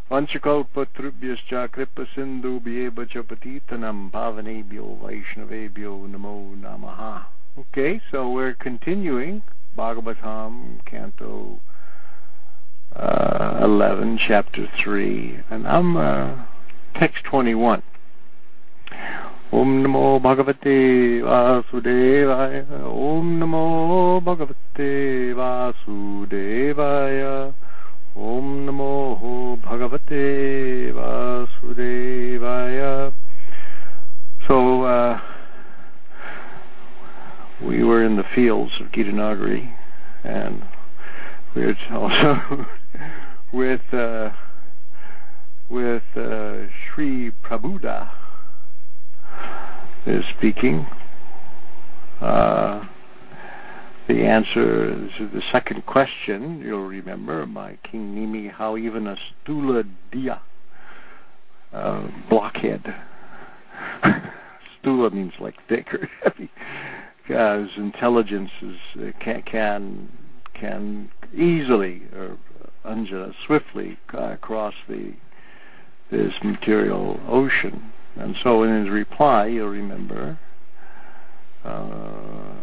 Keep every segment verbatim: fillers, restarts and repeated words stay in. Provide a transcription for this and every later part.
Vanchakalpatrubhyascha kripasindubhyeva cha patitanam pavanebhyo vaishnavebhyo namo namaha. Okay, so we're continuing Bhagavatam, Canto uh, eleven, Chapter three, and I'm uh, text twenty-one. Om Namo Bhagavate Vasudevaya. Om Namo Bhagavate Vasudevaya. Om Namo Bhagavate Vasudevaya. So uh, we were in the fields of Gitanagari, and we were also with uh, with uh, Sri Prabhuda is speaking. Uh, the answer to the second question, you'll remember, by King Nimi, how even a stula dia, uh, blockhead, stula means like thick or heavy, uh, his intelligence is, uh, can, can can easily or uh, swiftly uh, cross the this material ocean. And so in his reply, you'll remember, uh,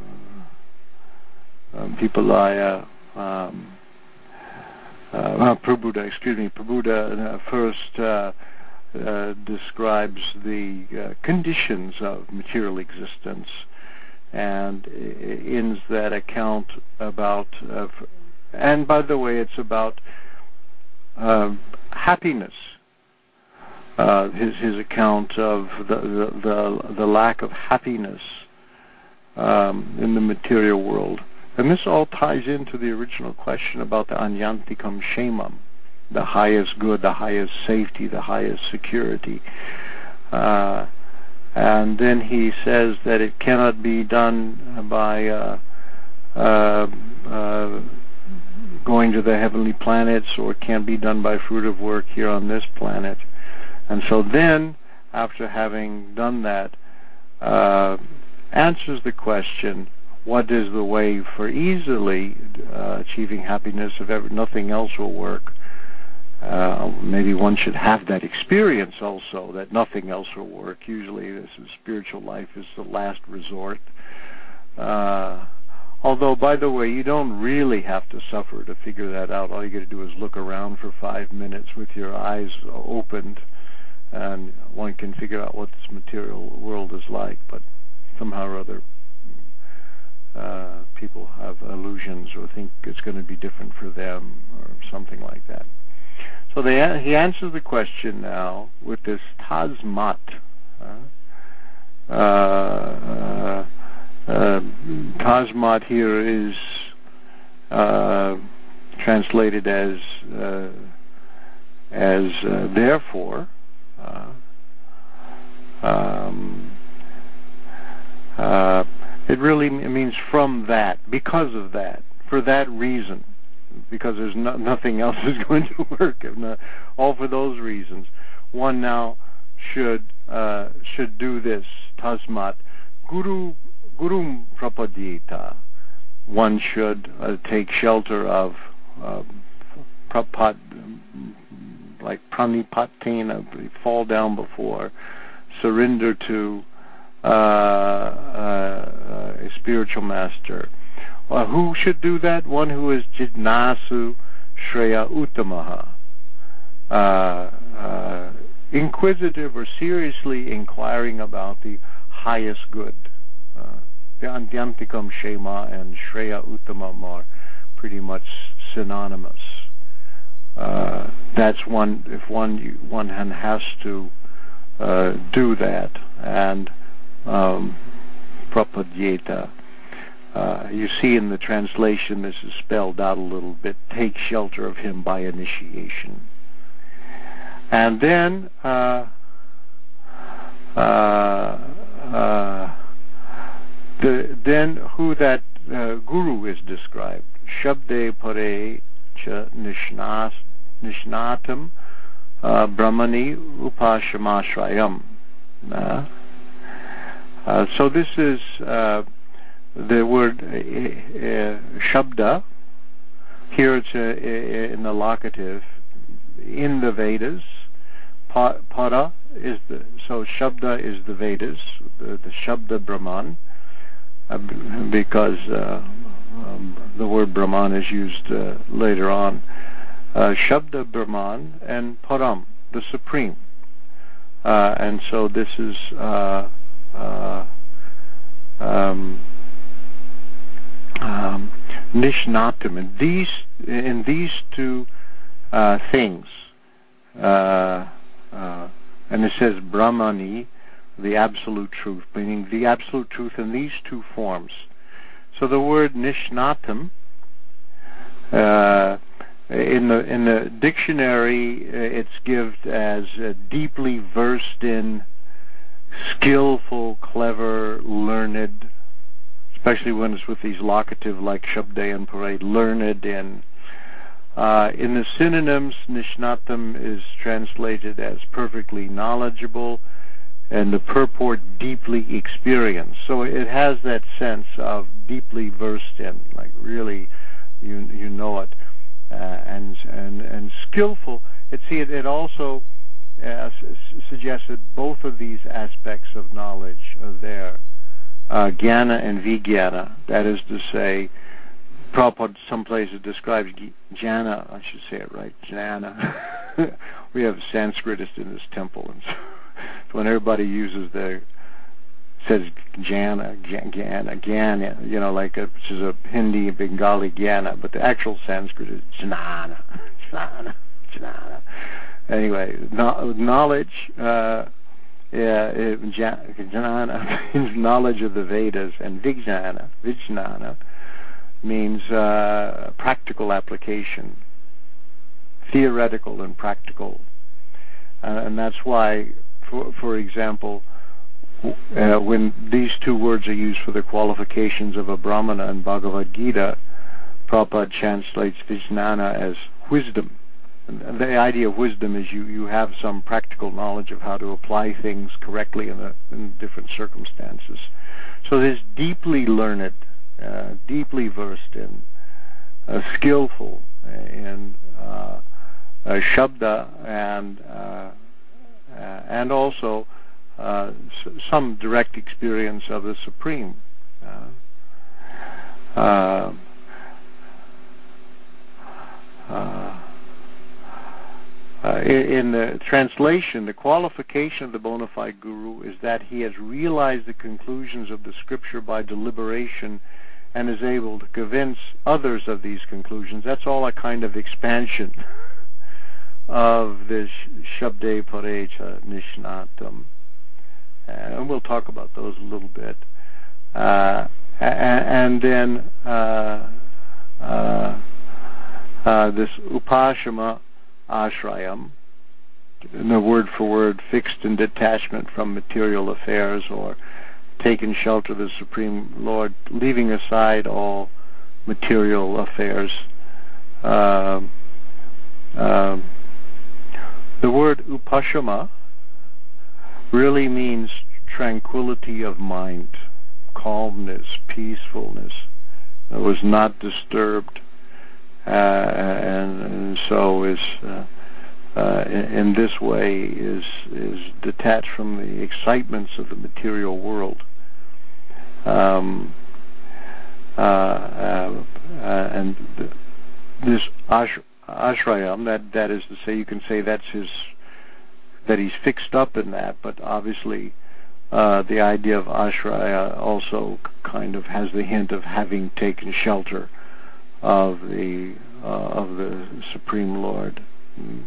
um, Pipalaya, um, uh, Prabhuda, excuse me, Prabhuda uh, first uh, uh, describes the uh, conditions of material existence and ends that account about, uh, and by the way, it's about uh, happiness. Uh, his his account of the the, the, the lack of happiness um, in the material world. And this all ties into the original question about the anyantikam shemam, the highest good, the highest safety, the highest security. Uh, and then he says that it cannot be done by uh, uh, uh, going to the heavenly planets, or it can't be done by fruitive work here on this planet. And so then, after having done that, uh, answers the question, what is the way for easily uh, achieving happiness if ever nothing else will work? Uh, maybe one should have that experience also, that nothing else will work. Usually this is, spiritual life is the last resort. Uh, although, by the way, you don't really have to suffer to figure that out. All you got to do is look around for five minutes with your eyes opened, and one can figure out what this material world is like. But somehow or other, uh, people have illusions or think it's going to be different for them or something like that. So they, he answers the question now with this tasmat. Uh, uh, uh, tasmat here is uh, translated as uh, as uh, therefore. Uh, um, uh, it really means from that, because of that, for that reason, because there's no, nothing else is going to work. If not, all for those reasons, one now should uh, should do this. Tasmat guru gurum prapadyeta. One should uh, take shelter of uh, prapat, like pranipatina, fall down before, surrender to uh, uh, a spiritual master. Well, who should do that? One who is jidnasu shreya uttamaha, uh, uh, inquisitive or seriously inquiring about the highest good. Uh, the Andyantikam Shema and Shreya Uttamam are pretty much synonymous. Uh, that's one, if one one has to uh, do that, and um, prapadyeta. Uh, you see in the translation this is spelled out a little bit, take shelter of him by initiation. And then uh, uh, uh, the, then who that uh, guru is described. Shabde pare cha nishnas, nishnatam uh, brahmani upashamashrayam. Uh, uh, so this is uh, the word uh, uh, shabda. Here it's uh, in the locative, in the Vedas. Pa, para is the, so Shabda is the Vedas, the, the Shabda Brahman, uh, because uh, um, the word Brahman is used uh, later on. Uh, Shabda Brahman and Param, the Supreme. Uh, and so this is uh, uh, um, um, Nishnatam. In these, in these two uh, things, uh, uh, and it says Brahmani, the absolute truth, meaning the absolute truth in these two forms. So the word Nishnatam, uh, in the in the dictionary, it's given as uh, deeply versed in, skillful, clever, learned, especially when it's with these locative like Shabde and Parade, learned in. Uh, in the synonyms, Nishnatam is translated as perfectly knowledgeable, and the purport deeply experienced. So it has that sense of deeply versed in, like really you you know it, uh, and and and skillful. It see it, it also uh, s- suggests that both of these aspects of knowledge are there, uh, Jnana and Vijnana. That is to say, Prabhupada some places describes jnana, I should say it right, jnana. We have Sanskritists in this temple, and so, so when everybody uses the, says jnana, jnana, jnana, you know, like a, which is a Hindi, Bengali jnana, but the actual Sanskrit is jnana, jnana, jnana. Anyway, no, knowledge, uh, yeah, it, jnana means knowledge of the Vedas, and vijnana, vijnana, means uh, practical application, theoretical and practical. Uh, and that's why, for, for example, uh, when these two words are used for the qualifications of a Brahmana in Bhagavad Gita, Prabhupada translates Vijnana as wisdom. And the idea of wisdom is you, you have some practical knowledge of how to apply things correctly in, a, in different circumstances. So this deeply learned, Uh, deeply versed in, uh, skillful in uh, uh, Shabda, and uh, uh, and also uh, s- some direct experience of the Supreme. Uh, uh, uh, uh, in, in the translation, the qualification of the bona fide guru is that he has realized the conclusions of the scripture by deliberation and is able to convince others of these conclusions. That's all a kind of expansion of this Shabde Parecha Nishnatam. And we'll talk about those a little bit. Uh, and, and then uh, uh, uh, this Upashama Ashrayam, the word for word, fixed in detachment from material affairs, or taken shelter of the Supreme Lord, leaving aside all material affairs. Uh, uh, the word upashama really means tranquility of mind, calmness, peacefulness. It was not disturbed, uh, and, and so is uh, uh, in, in this way is is detached from the excitements of the material world. Um, uh, uh, uh, and th- this ash- ashrayam, that that is to say, you can say that's his, that he's fixed up in that, but obviously uh, the idea of ashraya also kind of has the hint of having taken shelter of the uh, of the Supreme Lord. Mm.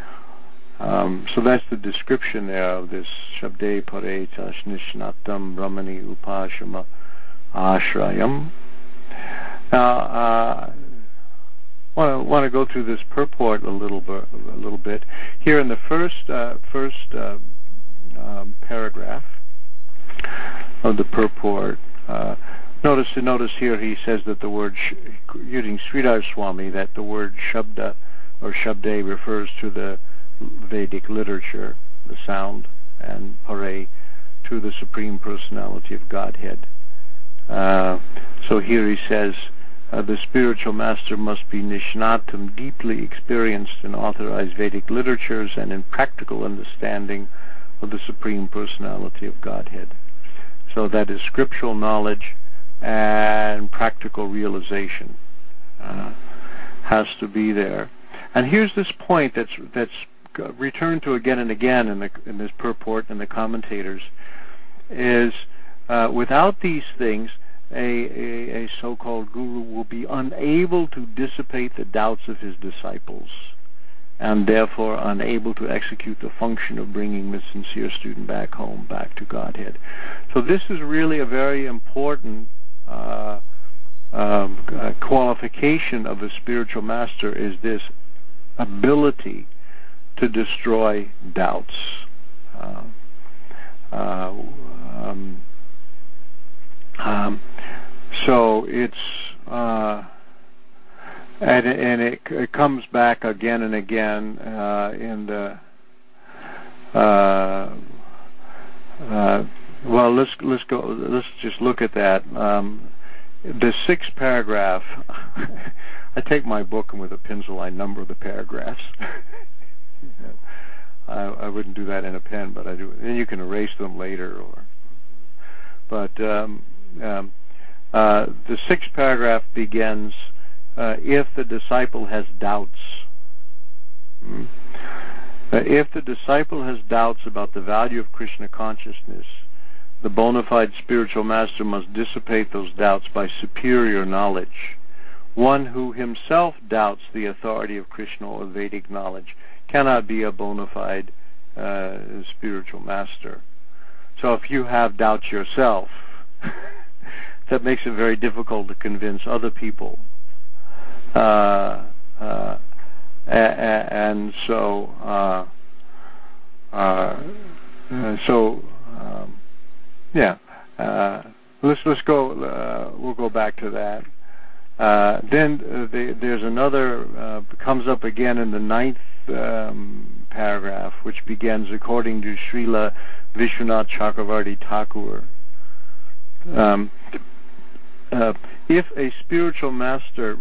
Um, so that's the description there of this Shabde Parecha Nishnatam Brahmani Upashama Ashrayam. Now, uh, want to want to go through this purport a little bit. A little bit here in the first uh, first uh, um, paragraph of the purport. Uh, notice notice here he says that the word sh- using Sridhar Swami, that the word Shabda or Shabde refers to the Vedic literature, the sound, and Pare to the Supreme Personality of Godhead. Uh, so here he says, uh, the spiritual master must be Nishnatam, deeply experienced in authorized Vedic literatures and in practical understanding of the Supreme Personality of Godhead. So that is scriptural knowledge and practical realization uh, has to be there. And here's this point that's that's returned to again and again in, the, in this purport and the commentators, is uh, without these things, a, a, a so-called guru will be unable to dissipate the doubts of his disciples, and therefore unable to execute the function of bringing the sincere student back home, back to Godhead. So this is really a very important uh, um, uh, qualification of a spiritual master, is this ability to destroy doubts. Uh, uh, um, um, so it's uh, and, and it, it comes back again and again uh, in the uh, uh, well. Let's let's go. Let's just look at that. Um, the sixth paragraph. I take my book and with a pencil I number the paragraphs. You know, I, I wouldn't do that in a pen, but I do. And you can erase them later. Or, but um, um, uh, the sixth paragraph begins, uh, if the disciple has doubts. Hmm? Uh, if the disciple has doubts about the value of Krishna consciousness, the bona fide spiritual master must dissipate those doubts by superior knowledge. One who himself doubts the authority of Krishna or Vedic knowledge cannot be a bona fide uh, spiritual master. So if you have doubts yourself, that makes it very difficult to convince other people. Uh, uh, and so, uh, uh, so, um, yeah. Uh, let's let's go. Uh, we'll go back to that. Uh, then uh, the, there's another uh, comes up again in the ninth um, paragraph, which begins, according to Srila Vishwanath Chakravarti Thakur. Um, uh, if a spiritual master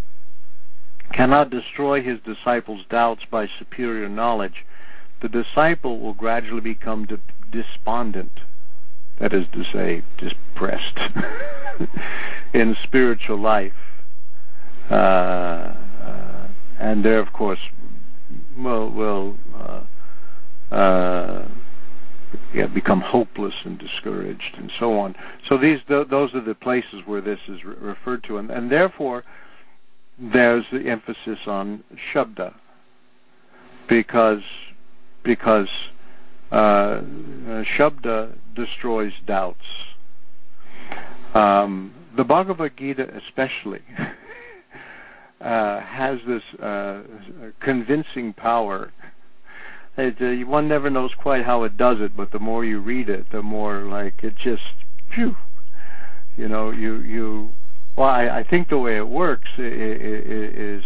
cannot destroy his disciples' doubts by superior knowledge, the disciple will gradually become de- despondent, that is to say, depressed, in spiritual life. Uh, uh, and there, of course, will, will uh, uh, yeah, become hopeless and discouraged and so on. So these th- those are the places where this is re- referred to. And, and therefore, there's the emphasis on Shabda, because because uh, uh, Shabda destroys doubts. Um, the Bhagavad Gita especially uh, has this uh, convincing power. It, uh, one never knows quite how it does it, but the more you read it, the more like it just, phew, you know, you you. Well, I, I think the way it works is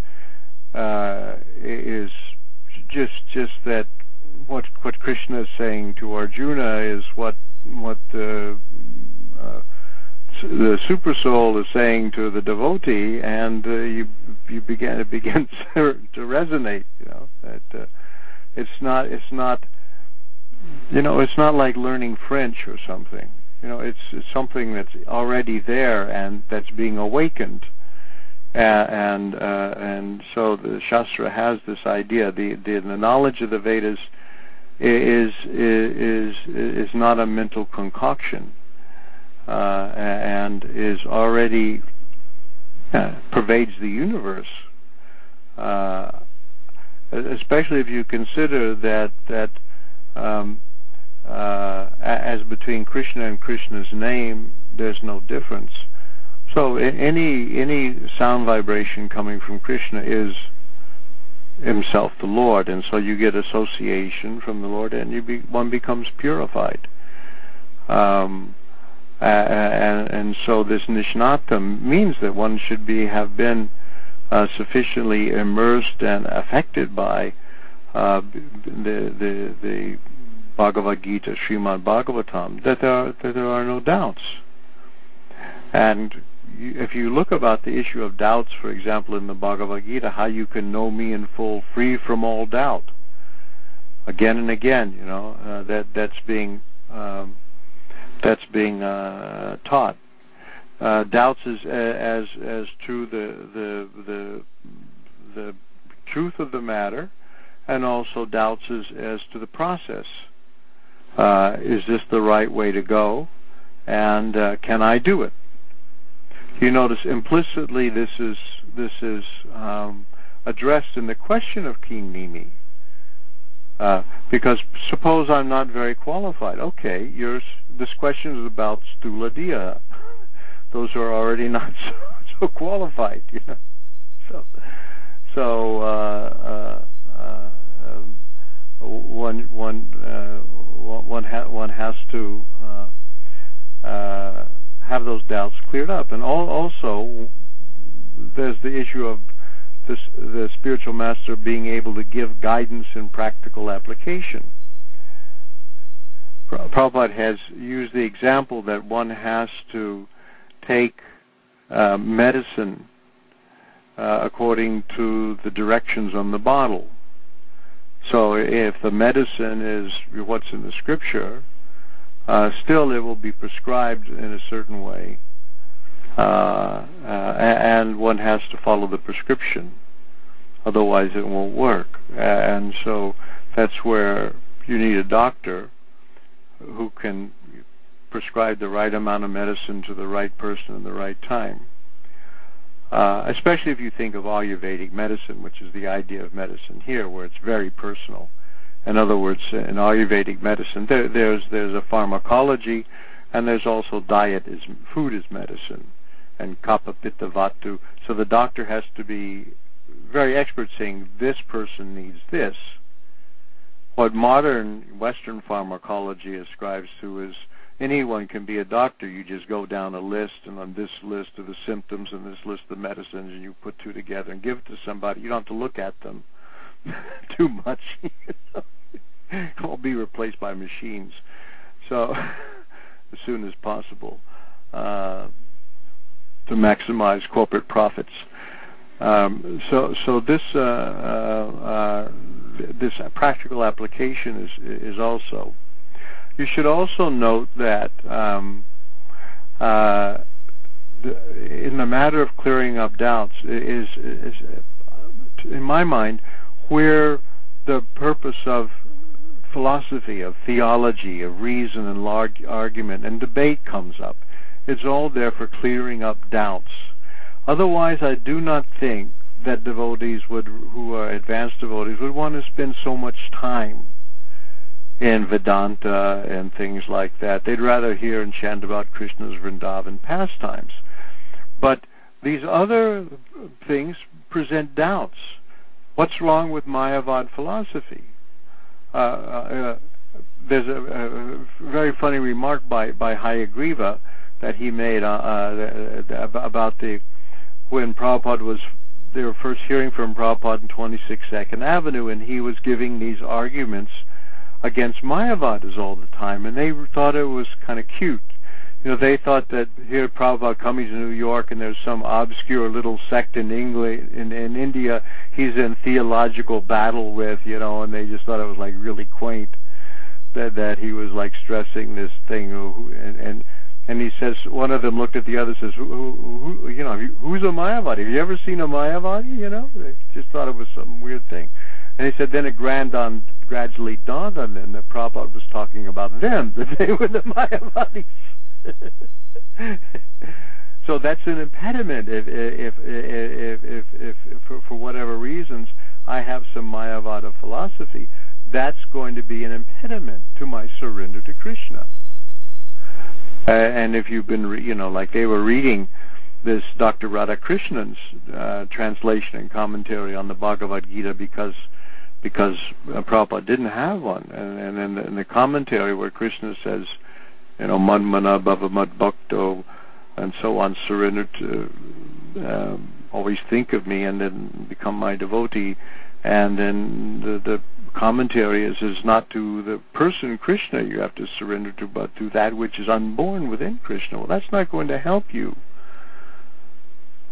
uh, is just just that what what Krishna is saying to Arjuna is what what the uh, the super soul is saying to the devotee, and uh, you you begin it begins to resonate. You know that uh, it's not it's not you know it's not like learning French or something. You know, it's, it's something that's already there and that's being awakened. Uh, and uh, and so the Shastra has this idea. The, the the knowledge of the Vedas is is is not a mental concoction, uh, and is already uh, pervades the universe. Uh, especially if you consider that that um, uh, as between Krishna and Krishna's name, there's no difference. So any any sound vibration coming from Krishna is himself the Lord, and so you get association from the Lord, and you be, one becomes purified. Um, and, and so this Nishnatam means that one should be have been uh, sufficiently immersed and affected by uh, the the the Bhagavad Gita, Srimad Bhagavatam, that there are, that there are no doubts. And you, if you look about the issue of doubts, for example, in the Bhagavad Gita, how you can know me in full, free from all doubt, again and again, you know, uh, that that's being um, that's being uh, taught. Uh, doubts is as as true the the the the truth of the matter, and also doubts as as to the process. Uh, is this the right way to go? And uh, can I do it? You notice implicitly this is this is um, addressed in the question of King Nimi. Uh, because suppose I'm not very qualified. Okay, yours, this question is about Stula Dia. Those are already not so, so qualified, you know. So, so uh, uh, uh, um, one one uh, one ha- one has to uh, uh, have those doubts cleared up, and all, also there's the issue of this, the spiritual master being able to give guidance in practical application. Prabhupada has used the example that one has to take uh, medicine uh, according to the directions on the bottle. So if the medicine is what's in the scripture, uh, still it will be prescribed in a certain way, uh, uh, and one has to follow the prescription. Otherwise it won't work. And so that's where you need a doctor who can prescribe the right amount of medicine to the right person in the right time. Uh, especially if you think of Ayurvedic medicine, which is the idea of medicine here, where it's very personal. In other words, in Ayurvedic medicine, there, there's there's a pharmacology, and there's also diet is food is medicine, and kapha pitta vatu. So the doctor has to be very expert saying this person needs this. What modern Western pharmacology ascribes to is anyone can be a doctor. You just go down a list, and on this list are the symptoms, and this list of medicines, and you put two together and give it to somebody. You don't have to look at them too much. You know? All be replaced by machines. So as soon as possible uh, to maximize corporate profits. Um, so, so this uh, uh, uh, this practical application is is also. You should also note that um, uh, the, in the matter of clearing up doubts is, is, in my mind, where the purpose of philosophy, of theology, of reason and large argument and debate comes up. It's all there for clearing up doubts. Otherwise, I do not think that devotees would, who are advanced devotees, would want to spend so much time in Vedanta and things like that. They'd rather hear and chant about Krishna's Vrindavan pastimes. But these other things present doubts. What's wrong with Mayavad philosophy? Uh, uh, there's a, a very funny remark by, by Hayagriva that he made uh, uh, about the when Prabhupada was, they were first hearing from Prabhupada in twenty-six Second Avenue, and he was giving these arguments against Mayavadas all the time, and they thought it was kind of cute. You know, they thought that here Prabhupada coming to New York, and there's some obscure little sect in England, in, in India, he's in theological battle with, you know, and they just thought it was like really quaint that that he was like stressing this thing, and and. And he says, one of them looked at the other and says, who, who, who, you know, who's a Mayavadi? Have you ever seen a Mayavadi? You know, they just thought it was some weird thing. And he said, then it grand on, gradually dawned on them that Prabhupada was talking about them, that they were the Mayavadis. So that's an impediment. If, if, if, if, if, if for, for whatever reasons I have some Mayavada philosophy, that's going to be an impediment to my surrender to Krishna. Uh, and if you've been, re- you know, like they were reading this Doctor Radhakrishnan's uh, translation and commentary on the Bhagavad Gita because because uh, Prabhupada didn't have one. And, and in, the, in the commentary where Krishna says, you know, Manmana Bhava Mad Bhakto, and so on, surrender to, um, always think of me and then become my devotee. And then the, the commentary is, is not to the person Krishna you have to surrender to, but to that which is unborn within Krishna. Well, that's not going to help you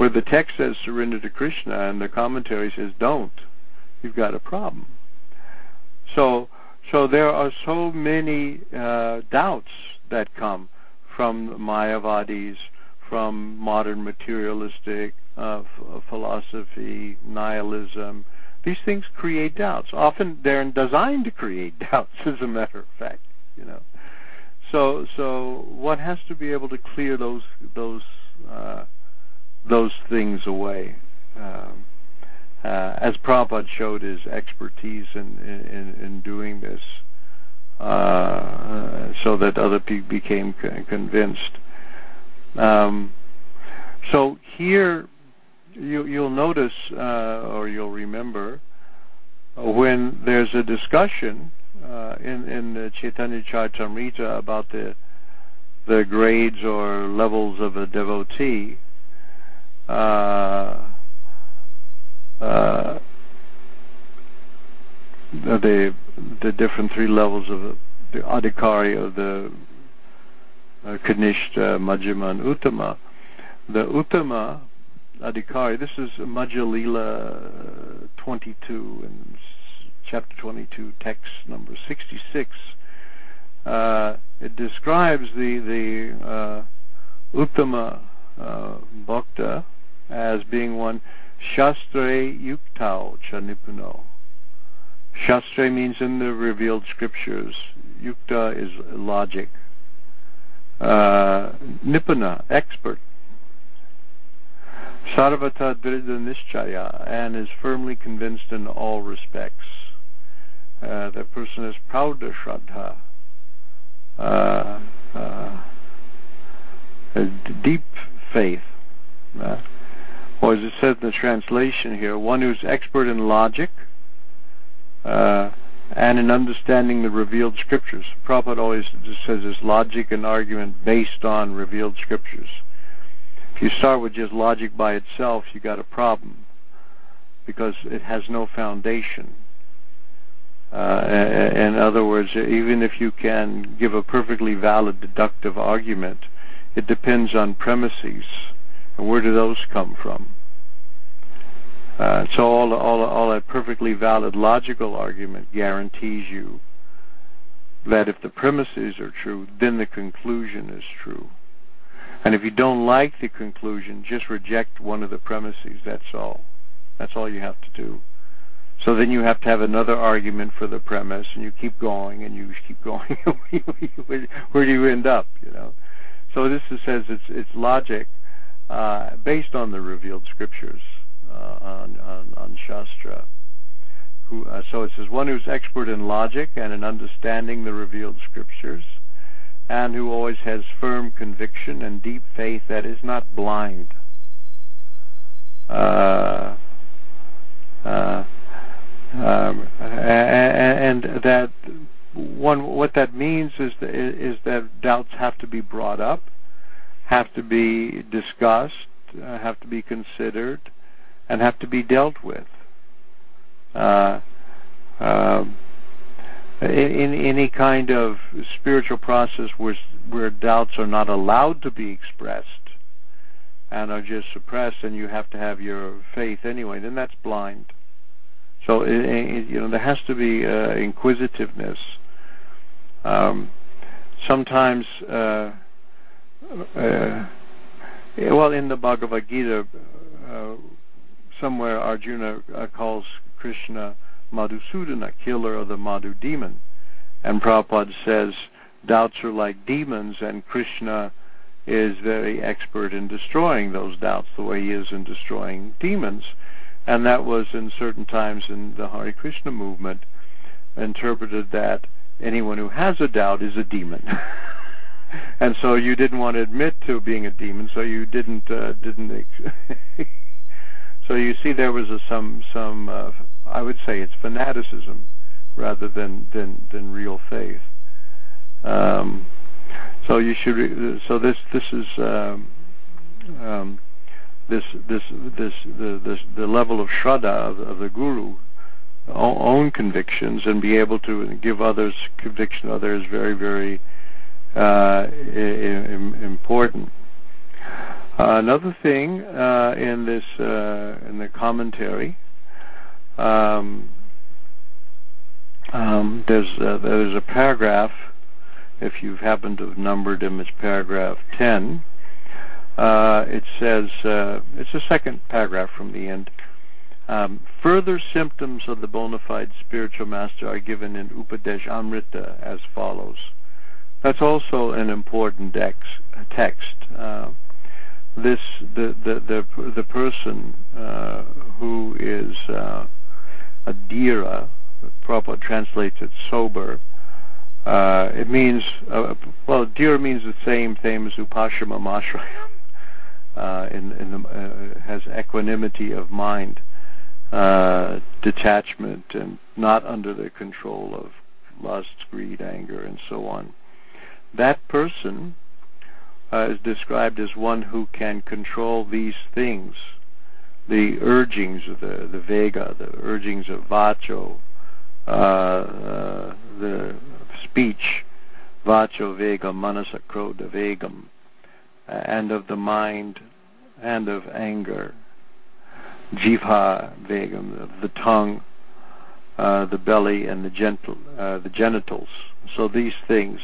where the text says surrender to Krishna and the commentary says don't, you've got a problem. So, so there are so many uh, doubts that come from Mayavadis, from modern materialistic uh, f- philosophy, nihilism. These things create doubts. Often they're designed to create doubts, as a matter of fact. You know. So, so one has to be able to clear those those uh, those things away. Um, uh, as Prabhupada showed his expertise in in, in doing this, uh, so that other people became convinced. Um, so here, you, you'll notice, uh, or you'll remember, when there's a discussion uh, in in the Chaitanya Charitamrita about the the grades or levels of a devotee, uh, uh, the the different three levels of the adhikari of the uh, Kanishta, Majjhima, and Uttama. The Uttama adhikari, this is Majjha Lila twenty-two, in chapter twenty-two, text number sixty-six. Uh, it describes the the uh, Uttama uh, Bhakta as being one Shastre Yuktao Cha Nipuno. Shastre means in the revealed scriptures. Yukta is logic. Uh, Nipuna, expert. Sarvata Dridha Nischaya, and is firmly convinced in all respects. Uh, the person is Prauda Shraddha. Uh, uh, a deep faith. Uh, or as it says in the translation here, one who's expert in logic, Uh, and in understanding the revealed scriptures. Prabhupada always just says this logic and argument based on revealed scriptures. If you start with just logic by itself, you got a problem because it has no foundation. Uh, in other words, even if you can give a perfectly valid deductive argument, it depends on premises. And where do those come from? Uh, so all, all, all a perfectly valid logical argument guarantees you that if the premises are true, then the conclusion is true. And if you don't like the conclusion, just reject one of the premises. That's all. That's all you have to do. So then you have to have another argument for the premise, and you keep going, and you keep going. Where do you end up? You know. So this is, says it's it's logic uh, based on the revealed scriptures. Uh, on, on, on Shastra. Who, uh, so it says, one who's expert in logic and in understanding the revealed scriptures, and who always has firm conviction and deep faith that is not blind. Uh, uh, um, and, and that one, what that means is that, is that doubts have to be brought up, have to be discussed, uh, have to be considered, and have to be dealt with. Uh, uh, in, in any kind of spiritual process where, where doubts are not allowed to be expressed and are just suppressed, and you have to have your faith anyway, then that's blind. So it, it, you know there has to be uh, inquisitiveness. Um, sometimes, uh, uh, well, in the Bhagavad Gita. Uh, Somewhere Arjuna uh, calls Krishna Madhusudana, killer of the Madhu demon. And Prabhupada says doubts are like demons, and Krishna is very expert in destroying those doubts the way he is in destroying demons. And that was in certain times in the Hare Krishna movement interpreted that anyone who has a doubt is a demon. And so you didn't want to admit to being a demon, so you didn't uh, didn't So you see, there was a, some some uh, I would say it's fanaticism rather than than, than real faith. Um, so you should. Re- so this this is um, um, this this this the this, the level of shraddha of, of the guru, own convictions, and be able to give others conviction. Others very very uh, I- I- important. Uh, another thing uh, in this uh, in the commentary, um, um, there's uh, there's a paragraph. If you happen to have numbered them, it's paragraph ten. Uh, it says uh, it's the second paragraph from the end. Um, further symptoms of the bona fide spiritual master are given in Upadesh Amrita as follows. That's also an important dex, text. Uh, this the the the, the person uh, who is uh, a dhira, Prabhupada translates it sober. Uh, it means uh, well, dhira means the same thing as upashama mashrayam. Uh, in, in the, uh, has equanimity of mind, uh, detachment, and not under the control of lust, greed, anger, and so on. That person uh, is described as one who can control these things, the urgings of the, the Vega, the urgings of Vacho, uh, uh, the speech, Vacho Vega, Manasa Krodha Vegam, and of the mind, and of anger, Jivha Vegam, of the tongue, uh, the belly, and the gentle, uh, the genitals. So these things.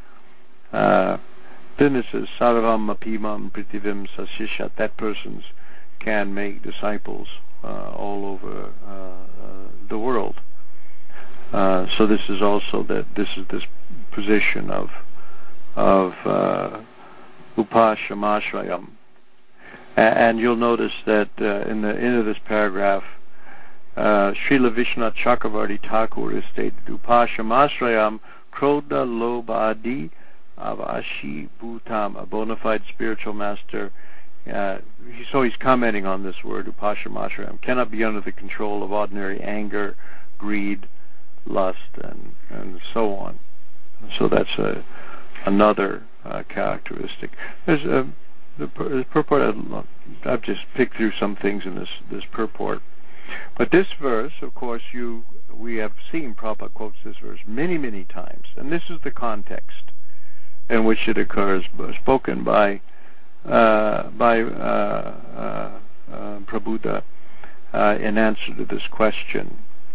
Uh, then it says, Sarvam Apimam Pritivim Sasishat. That persons can make disciples uh, all over uh, uh, the world. Uh, so this is also that this is this position of of uh, Upashamashrayam. And you'll notice that uh, in the end of this paragraph, uh, Srila Vishwanath Chakravarti Thakur is stated, Upashamashrayam Krodha Lobhadi Avashi Bhutam, a bona fide spiritual master. Uh, so he's commenting on this word, Upashamashrayam, cannot be under the control of ordinary anger, greed, lust, and, and so on. So that's a, another uh, characteristic. There's a The, the purport, I've just picked through some things in this, this purport. But this verse, of course, you we have seen Prabhupada quotes this verse many, many times. And this is the context in which it occurs, spoken by uh, by uh, uh, uh, Prabhupada uh, in answer to this question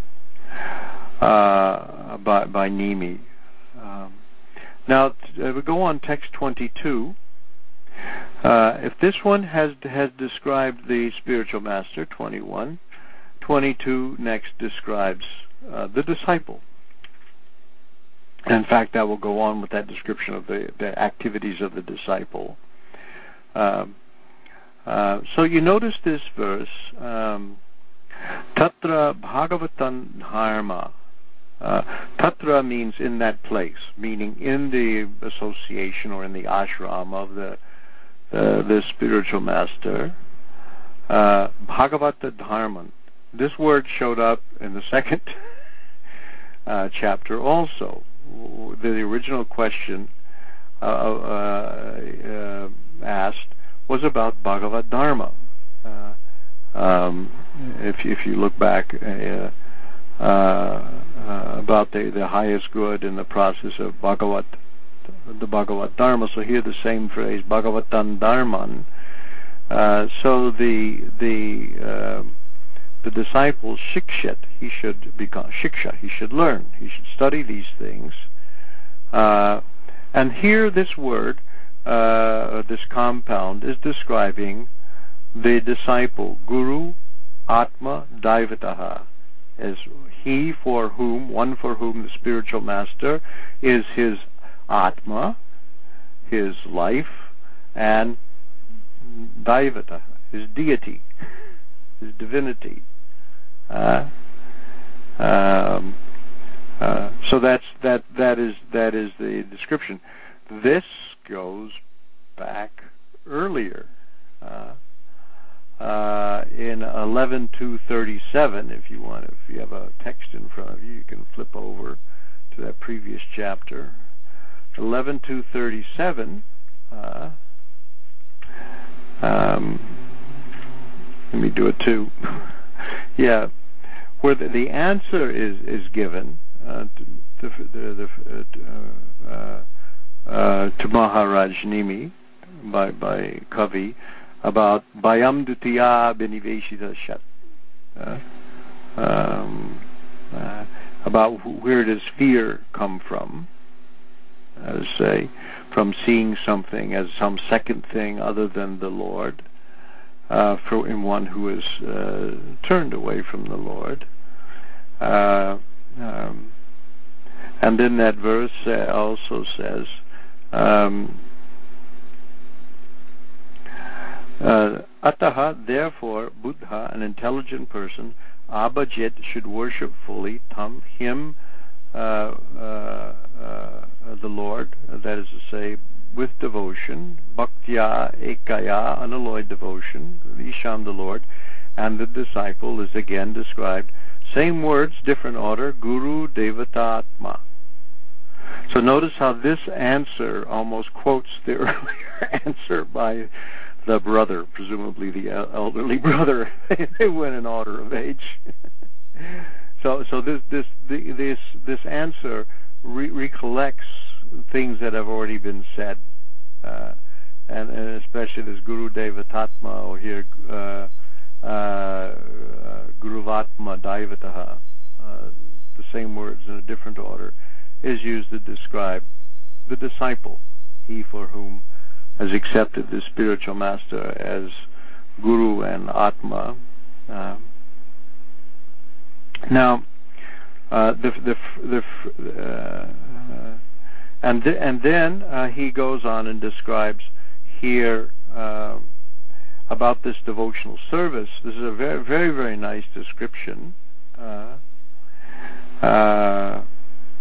uh, by, by Nimi. Um, now, uh, we go on text twenty-two. Uh, if this one has has described the spiritual master, twenty-one, twenty-two next describes uh, the disciple. In fact, that will go on with that description of the, the activities of the disciple. Um, uh, so you notice this verse, um, Tatra Bhagavatan Dharma. Uh, tatra means in that place, meaning in the association or in the ashram of the Uh, the spiritual master, uh, Bhagavata Dharman. This word showed up in the second uh, chapter also. The, the original question uh, uh, uh, asked was about Bhagavat Dharma. Uh, um, if, if you look back uh, uh, uh, about the, the highest good in the process of Bhagavat the Bhagavat Dharma. So here the same phrase, Bhagavatan Dharman. Uh, so the the uh, the disciple shikshat, he should become shiksha. He should learn. He should study these things. Uh, and here this word, uh, this compound, is describing the disciple, Guru Atma Daivataha, as he for whom, one for whom the spiritual master is his Atma, his life, and Daivata, his deity, his divinity. Uh, um, uh, so that's that. That is that is the description. This goes back earlier uh, uh, in eleven two thirty-seven. If you want, if you have a text in front of you, you can flip over to that previous chapter. eleven two thirty-seven, uh, um, let me do it too. Yeah, where the, the answer is, is given uh, to, the, the, the, uh, uh, uh, to Maharaj Nimi by, by Kavi. about Bayam Dutiya Beniveshita Shat, uh, um, uh, about where does fear come from, as say, from seeing something as some second thing other than the Lord, uh, for in one who is uh, turned away from the Lord. Uh, um, and then that verse uh, also says, um, uh, Ataha, therefore, Buddha, an intelligent person, Abhajit, should worship fully, Tam, him, uh, uh, uh, the Lord, that is to say, with devotion, Bhaktya Ekaya, unalloyed devotion, Isham, the Lord, and the disciple is again described, same words, different order, Guru Devatatma. So notice how this answer almost quotes the earlier answer by the brother, presumably the elderly brother. They went in order of age. so, so this this this this answer re- recollects things that have already been said, uh, and, and especially this Guru Devatatma, or here uh, uh, Guruvatma Daivataha, uh, the same words in a different order, is used to describe the disciple, he for whom has accepted the spiritual master as Guru and Atma. Uh, now, uh, the the the uh, and th- and then uh, he goes on and describes here uh, about this devotional service. This is a very very very nice description. Uh, uh,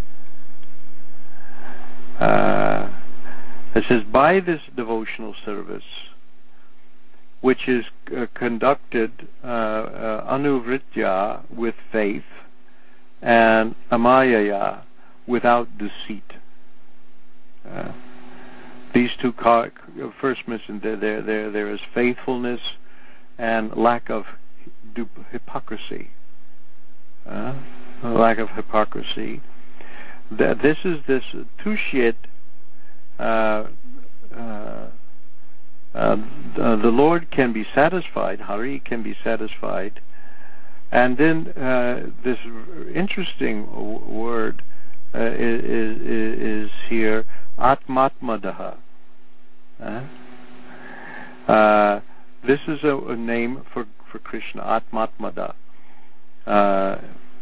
uh, it says, by this devotional service, which is uh, conducted uh, uh, anuvritya, with faith, and amayaya, without deceit. Uh, these two car- first mentioned there, there, there, there is faithfulness and lack of du- hypocrisy. Uh, lack of hypocrisy. That this is this tushit. Uh, uh, Uh, the, the Lord can be satisfied, Hari can be satisfied, and then uh, this interesting w- word uh, is, is, is here, Atmatmadaha. Uh, uh, this is a, a name for, for Krishna, Atmatmada. Uh,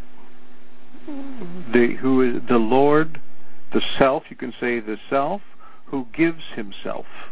the, who is the Lord, the self, you can say the self, who gives himself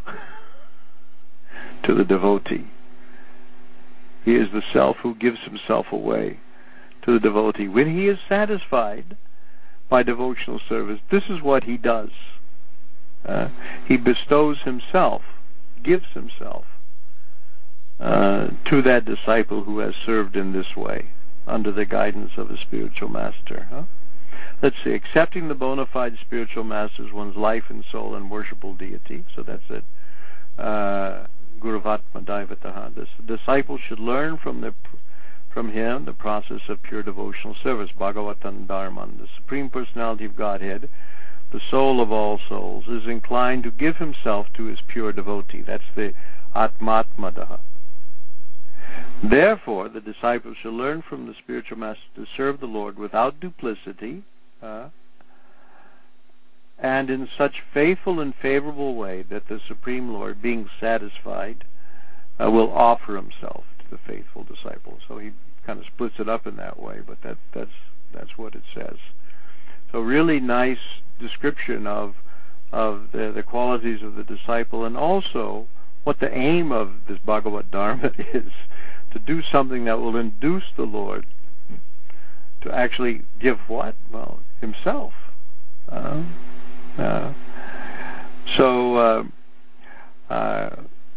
to the devotee. He is the self who gives himself away to the devotee. When he is satisfied by devotional service, this is what he does. Uh, he bestows himself, gives himself uh, to that disciple who has served in this way, under the guidance of a spiritual master. Huh? Let's see, accepting the bona fide spiritual master as one's life and soul and worshipable deity. So that's it. Uh, Guruvatma Daivataha. This disciple should learn from the from him the process of pure devotional service. Bhagavatan Dharman, the Supreme Personality of Godhead, the soul of all souls, is inclined to give himself to his pure devotee. That's the Atmatmadaha. Therefore, the disciple should learn from the spiritual master to serve the Lord without duplicity, uh, and in such faithful and favorable way that the Supreme Lord, being satisfied, uh, will offer himself to the faithful disciple. So he kind of splits it up in that way, but that, that's that's what it says. So really nice description of of the, the qualities of the disciple, and also what the aim of this Bhagavad Dharma is, to do something that will induce the Lord to actually give what? Well, himself. Uh, uh, so uh, uh,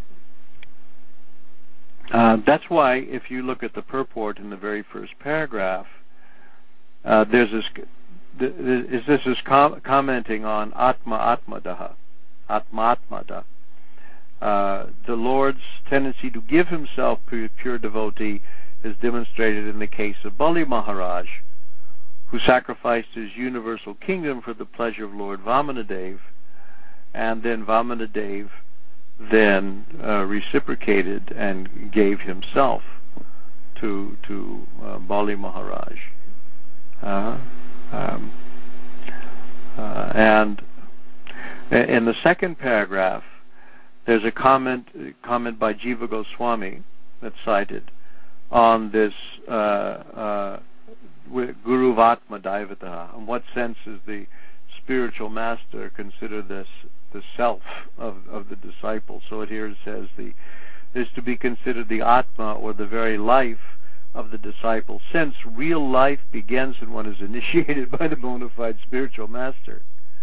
uh, that's why if you look at the purport in the very first paragraph, uh, there's this, is this is com- commenting on Atma Atmadaha, Atma Atmada. Uh, the Lord's tendency to give himself pure, pure devotee is demonstrated in the case of Bali Maharaj, who sacrificed his universal kingdom for the pleasure of Lord Vamanadev, and then Vamanadev then uh, reciprocated and gave himself to to uh, Bali Maharaj. Uh, um, uh, and in the second paragraph, there's a comment comment by Jiva Goswami that's cited on this uh, uh, Guru Vatma Daivataha. In what sense is the spiritual master considered this the self of, of the disciple? So it here says the is to be considered the Atma, or the very life of the disciple, since real life begins when one is initiated by the bona fide spiritual master.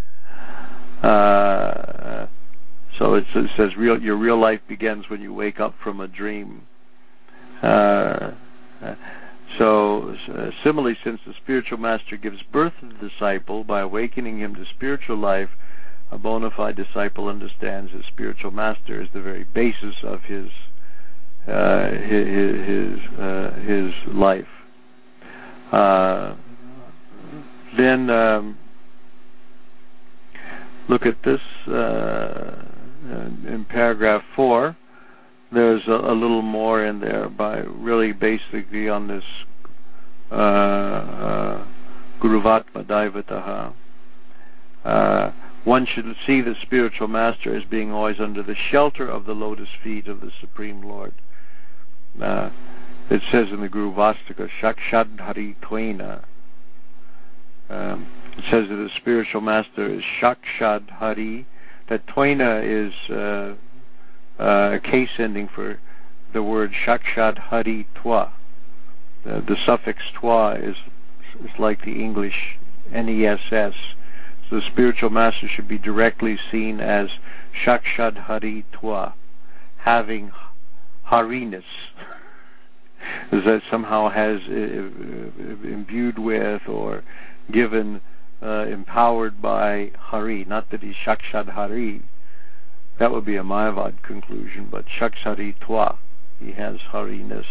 Uh, so it says real, your real life begins when you wake up from a dream. Uh, so uh, similarly, since the spiritual master gives birth to the disciple by awakening him to spiritual life, a bona fide disciple understands his spiritual master is the very basis of his uh, his his, uh, his life. Uh, then um, look at this uh, in paragraph four. There's a, a little more in there by really basically on this uh, uh, Guruvatma Daivataha. Uh, one should see the spiritual master as being always under the shelter of the lotus feet of the Supreme Lord. Uh, it says in the Guru Vastika, Shakshad Hari Twaina. Um, it says that the spiritual master is Shakshad Hari. That Twaina is uh, uh, a case ending for the word Shakshad Hari Twa. Uh, the suffix Twa is, is like the English N E S S. So the spiritual master should be directly seen as Shakshad Hari Twa, having hariness, that somehow has uh, imbued with or given, uh, empowered by Hari. Not that he's Shakshad Hari. That would be a Mayavad conclusion, but Shakshari Twa, he has hariness.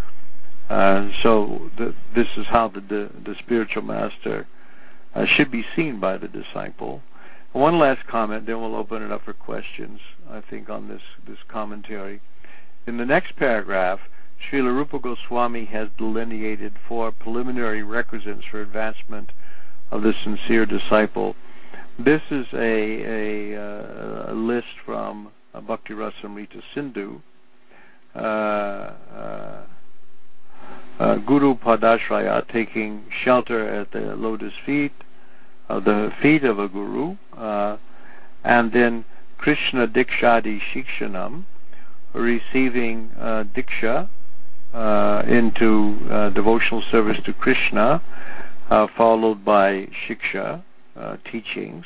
Uh, so the, this is how the, the, the spiritual master uh, should be seen by the disciple. One last comment, then we'll open it up for questions, I think, on this, this commentary. In the next paragraph, Srila Rupa Goswami has delineated four preliminary requisites for advancement of the sincere disciple. This is a, a, a list from uh, Bhakti Rasamrita Sindhu. Uh, uh, uh, Guru Padashraya, taking shelter at the lotus feet, of the feet of a guru, uh, and then Krishna Dikshadi Shikshanam, receiving uh, Diksha uh, into uh, devotional service to Krishna, uh, followed by Shiksha, uh, teachings.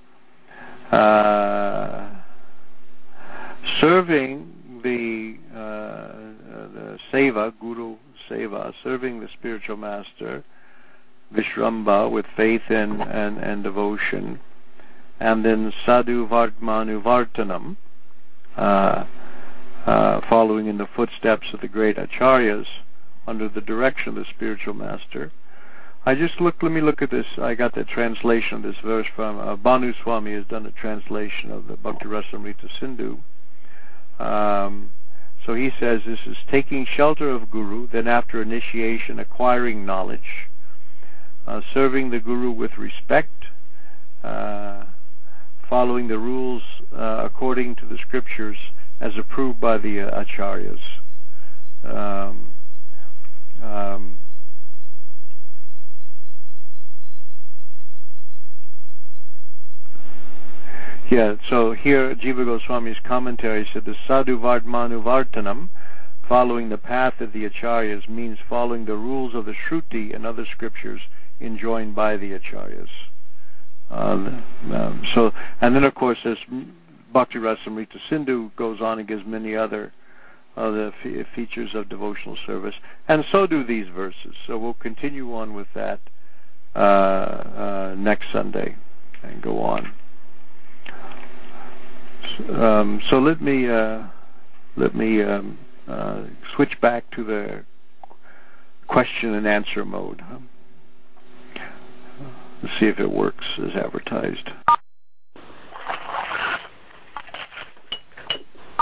Uh, serving the, uh, the Seva, Guru Seva, serving the spiritual master, Vishramba, with faith and, and, and devotion, and then Sadhu Vardmanu Vartanam, uh, uh, following in the footsteps of the great acharyas under the direction of the spiritual master. I just look, let me look at this. I got the translation of this verse from uh, Bhanu Swami has done a translation of the Bhakti Rasamrita Sindhu. Um, so he says this is taking shelter of Guru, then after initiation acquiring knowledge, uh, serving the Guru with respect, uh, following the rules uh, according to the scriptures as approved by the uh, acharyas. Um, um, Yeah, so here Jiva Goswami's commentary said the Sadhu Vardmanu Vartanam, following the path of the acharyas, means following the rules of the Shruti and other scriptures enjoined by the acharyas. Um, um, so, and then of course this Bhakti Rasamrita Sindhu goes on and gives many other uh, the f- features of devotional service, and so do these verses. So we'll continue on with that uh, uh, next Sunday and go on. Um, so let me uh, let me um, uh, switch back to the question and answer mode. Huh? Let's see if it works as advertised.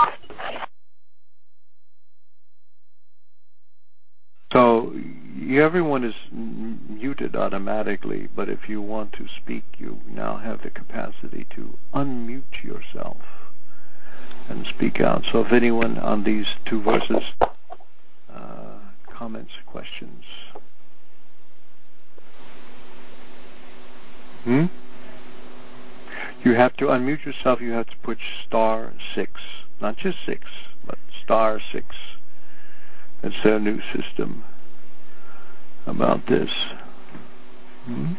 everyone is m- muted automatically, but if you want to speak, you now have the capacity to unmute yourself and speak out. So if anyone on these two verses, uh, comments, questions. Hmm? You have to unmute yourself. You have to put star six, not just six, but star six. It's their new system about this. Hmm?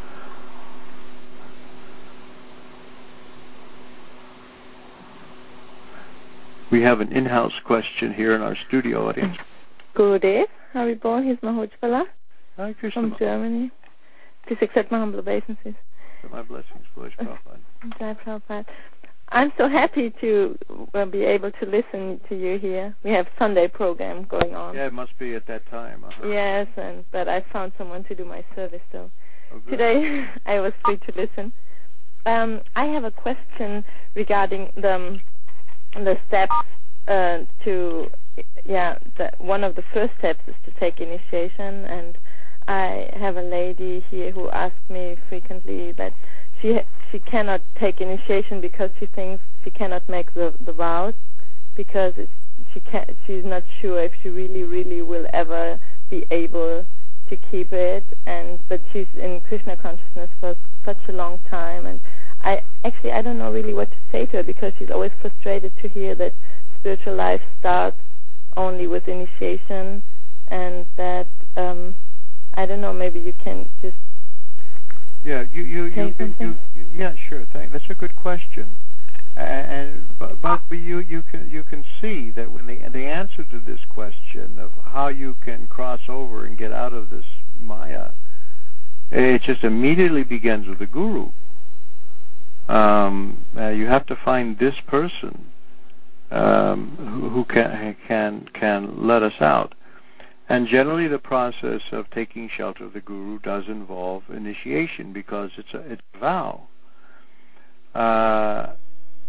We have an in-house question here in our studio audience. Good day. How are you born? He's Mahojpala Hi, Krishna. from Germany. Please accept my humble obeisances. My blessings, Bush Prabhupada. Jai Prabhupada. I'm so happy to uh, be able to listen to you here. We have Sunday program going on. Yeah, it must be at that time. Uh-huh. Yes, and but I found someone to do my service, so Oh, good. today I was free to listen. Um, I have a question regarding the the steps uh, to yeah. The, one of the first steps is to take initiation, and I have a lady here who asks me frequently that she she cannot take initiation because she thinks she cannot make the the vows because it's, she can't, she's not sure if she really really will ever be able to keep it, and but she's in Krishna consciousness for such a long time, and I actually I don't know really what to say to her because she's always frustrated to hear that spiritual life starts only with initiation, and that um, I don't know, maybe you can just yeah you you you, you, you, you yeah sure thank that's a good question. And but, but you you can you can see that when the the answer to this question of how you can cross over and get out of this Maya, it just immediately begins with the guru. Um, uh, you have to find this person um, who, who can can can let us out. And generally, the process of taking shelter of the guru does involve initiation because it's a it's a vow. Uh,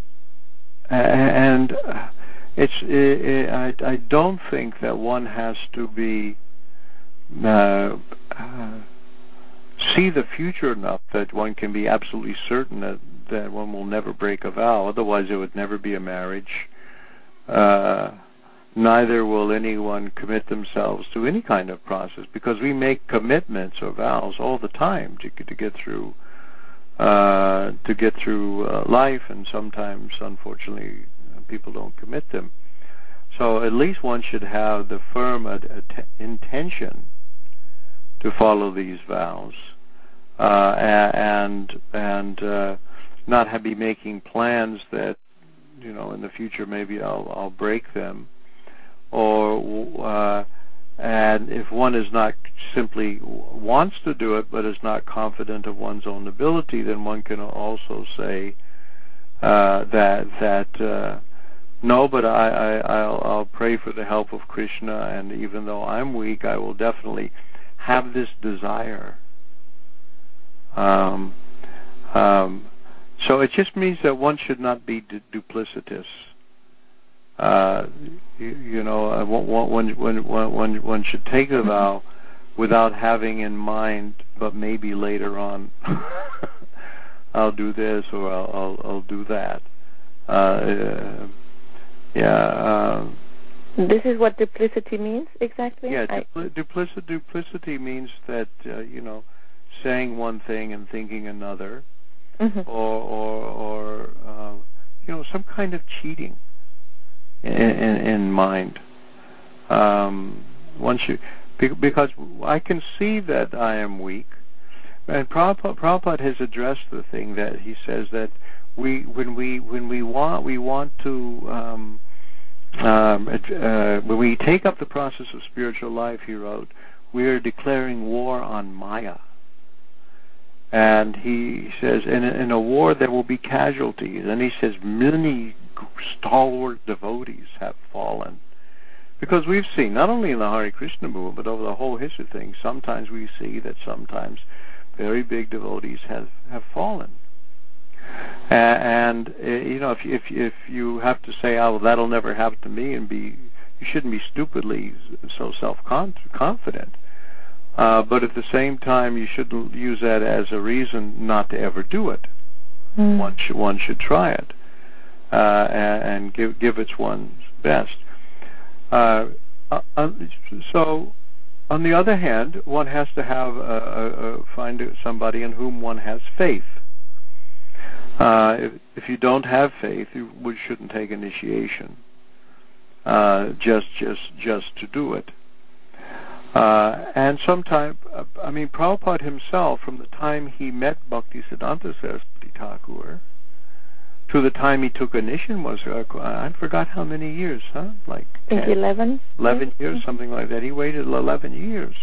And it's it, it, I, I don't think that one has to be uh, uh, see the future enough that one can be absolutely certain that, that one will never break a vow. Otherwise, it would never be a marriage. Uh, neither will anyone commit themselves to any kind of process because we make commitments or vows all the time to, to get through uh, to get through uh, life, and sometimes, unfortunately, people don't commit them. So at least one should have the firm ad- ad- intention to follow these vows, uh, and and uh, not have, be making plans that you know in the future maybe I'll I'll break them, or uh, and if one is not simply wants to do it but is not confident of one's own ability, then one can also say uh, that that. Uh, No, but I, I, I'll, I'll pray for the help of Krishna, and even though I'm weak, I will definitely have this desire. Um, um, so it just means that one should not be du- duplicitous. Uh, you, you know, uh, one, one, one, one, one should take a vow without having in mind, but maybe later on I'll do this or I'll, I'll, I'll do that. Uh, yeah. Uh, This is what duplicity means exactly? Yeah, I, dupli- duplicity, duplicity means that, uh, you know, saying one thing and thinking another, mm-hmm. or, or, or uh, you know, some kind of cheating in, in, in mind. Um, once you, because I can see that I am weak, and Prabhupada, Prabhupada has addressed the thing that he says that we, when we, when we want, we want to, um, Um, uh, when we take up the process of spiritual life, he wrote, we are declaring war on Maya. And he says, in a, in a war there will be casualties. And he says, many stalwart devotees have fallen. Because we've seen, not only in the Hare Krishna movement, but over the whole history thing, sometimes we see that sometimes very big devotees have, have fallen. Uh, and uh, you know, if if if you have to say, "Oh, well, that'll never happen to me," and be, you shouldn't be stupidly so self-confident. Uh, but at the same time, you shouldn't use that as a reason not to ever do it. Mm. One should one should try it uh, and, and give give it one's best. Uh, uh, so, on the other hand, one has to have a, a, a find somebody in whom one has faith. Uh, if, if you don't have faith, you we shouldn't take initiation uh, just just just to do it. Uh, and sometimes, uh, I mean, Prabhupada himself, from the time he met Bhaktisiddhanta Saraswati Thakur to the time he took initiation was, uh, I forgot how many years, huh? Like I think eleven. eleven years, something like that. He waited eleven years.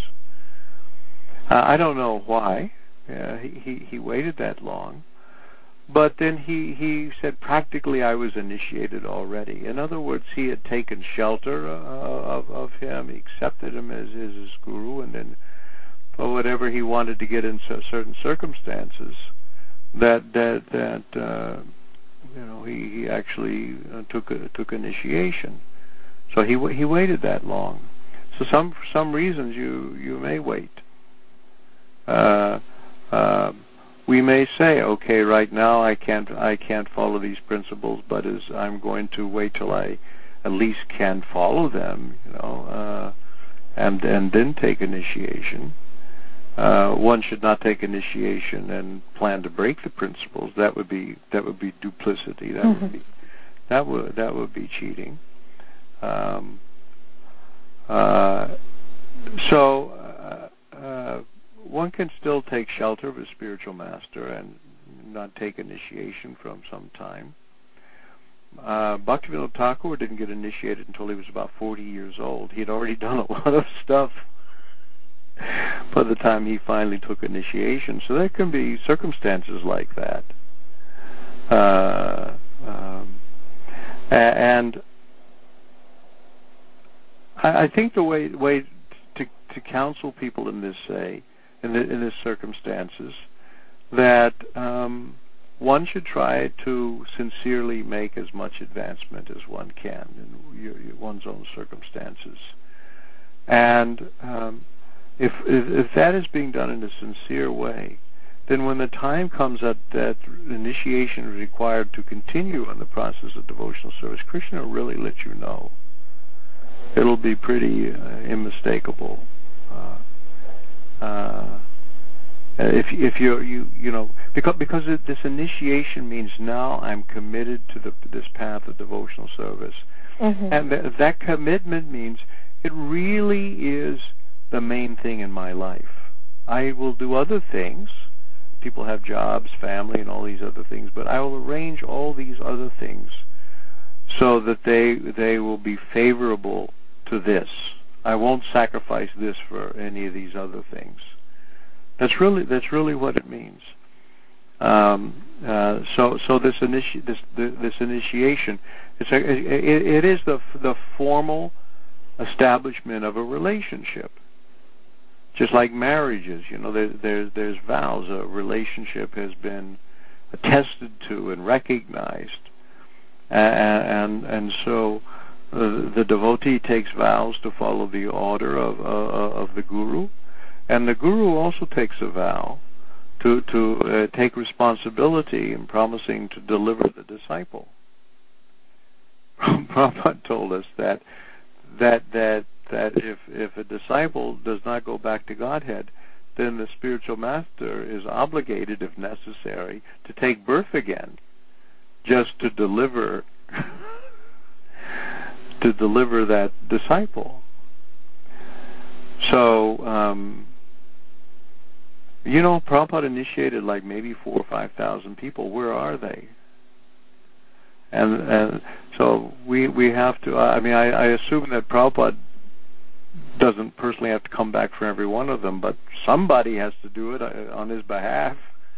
Uh, I don't know why. Uh, he, he, he waited that long. But then he, he said, practically I was initiated already. In other words, he had taken shelter uh, of, of him. He accepted him as, as his guru, and then for whatever he wanted to get into certain circumstances, that that that uh, you know he, he actually uh, took a, took initiation. So he he waited that long. So some for some reasons you you may wait. Uh, uh, we may say, okay, right now I can't I can't follow these principles, but as I'm going to wait till I at least can follow them, you know, uh, and and then take initiation. Uh, one should not take initiation and plan to break the principles. That would be that would be duplicity. That mm-hmm. would be that would that would be cheating. Um, uh, so. Uh, uh, One can still take shelter of a spiritual master and not take initiation from some time. Uh, Bhaktivinoda Thakur didn't get initiated until he was about forty years old. He had already done a lot of stuff by the time he finally took initiation. So there can be circumstances like that. Uh, um, and I, I think the way way to, to counsel people in this say in, the, in this circumstances that um, one should try to sincerely make as much advancement as one can in your, your, one's own circumstances. And um, if, if if that is being done in a sincere way, then when the time comes that, that initiation is required to continue on the process of devotional service, Krishna will really let you know. It'll be pretty uh, unmistakable. Uh, uh, If if you're you you know because because this initiation means now I'm committed to the this path of devotional service, mm-hmm. and th- that commitment means it really is the main thing in my life. I will do other things. People have jobs, family, and all these other things, but I will arrange all these other things so that they they will be favorable to this. I won't sacrifice this for any of these other things. That's really that's really what it means. Um, uh, so so this initi- this this initiation, it's a, it, it is the the formal establishment of a relationship. Just like marriages, you know, there, there's there's vows. A relationship has been attested to and recognized, and and, and so uh, the devotee takes vows to follow the order of uh, of the guru. And the guru also takes a vow to to uh, take responsibility in promising to deliver the disciple. Prabhupada told us that that that that if if a disciple does not go back to Godhead, then the spiritual master is obligated, if necessary, to take birth again, just to deliver to deliver that disciple. So. Um, You know, Prabhupada initiated like maybe four or five thousand people. Where are they? And and so we we have to. I mean, I, I assume that Prabhupada doesn't personally have to come back for every one of them, but somebody has to do it on his behalf.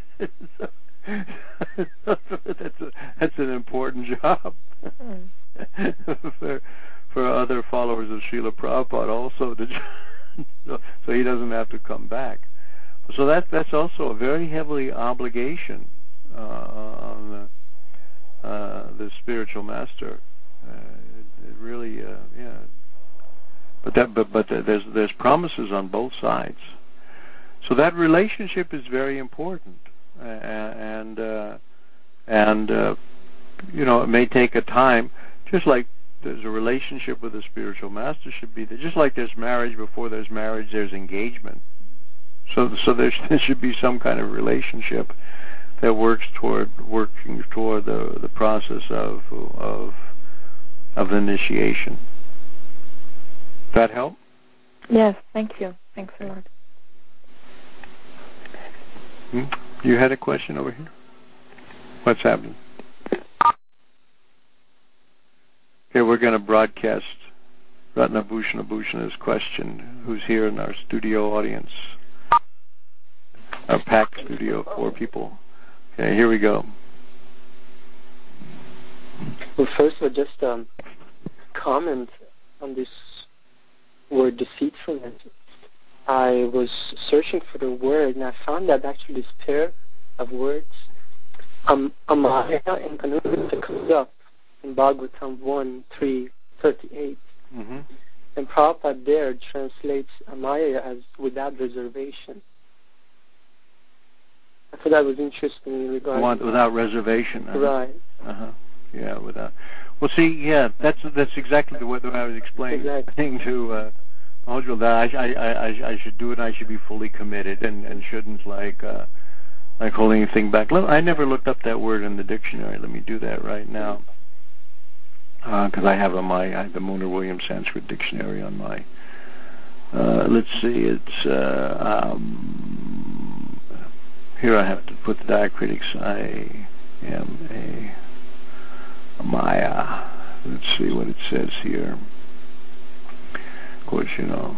that's a, that's an important job for for other followers of Srila Prabhupada also to, so he doesn't have to come back. So that that's also a very heavily obligation uh, on the uh, the spiritual master. Uh, it, it really, uh, yeah. But that but but there's there's promises on both sides. So that relationship is very important, uh, and uh, and uh, you know, it may take a time, just like there's a relationship with a spiritual master should be there. Just like there's marriage, before there's marriage, there's engagement. So, so there, there should be some kind of relationship that works toward working toward the the process of of of initiation. Does that help? Yes, thank you. Thanks a lot. Hmm? You had a question over here? What's happening? Okay, we're going to broadcast Ratnabhushana Bhushana's question, who's here in our studio audience, our packed studio, four people. Okay, here we go. Well, first of all, just um, comment on this word deceitfulness. I was searching for the word, and I found that actually this pair of words, um, Amaya and Anurita, comes up in Bhagavatam one, three, thirty-eight. Mm-hmm. And Prabhupada there translates Amaya as without reservation. I thought that was interesting regarding... Want, without reservation. Uh-huh. Right. Uh-huh. Yeah, without... Well, see, yeah, that's that's exactly the way that I was explaining Exactly. to uh, Mahojal, that I, I, I, I should do it, and I should be fully committed, and, and shouldn't, like, uh, like hold anything back. Look, I never looked up that word in the dictionary. Let me do that right now. Because uh, I have on my I have the Mona Williams Sanskrit Dictionary on my. Uh, let's see, it's uh, um, here. I have to put the diacritics. I am a, a Maya. Let's see what it says here. Of course, you know.